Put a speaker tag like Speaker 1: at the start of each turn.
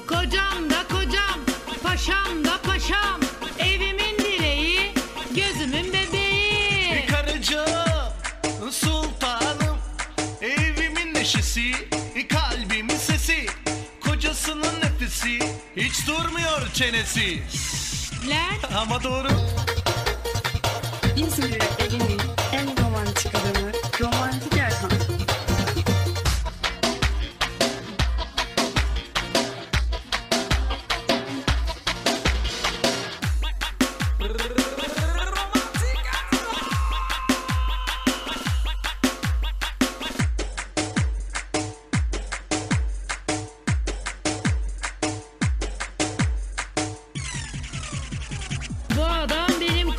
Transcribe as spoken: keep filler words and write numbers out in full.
Speaker 1: Kocam da kocam, paşam da paşam, evimin direği, gözümün bebeği.
Speaker 2: Karıcığım, sultanım, evimin neşesi, kalbimin sesi, kocasının nefesi, hiç durmuyor çenesi.
Speaker 1: Lan
Speaker 2: Ama doğru.
Speaker 3: İzmir evinin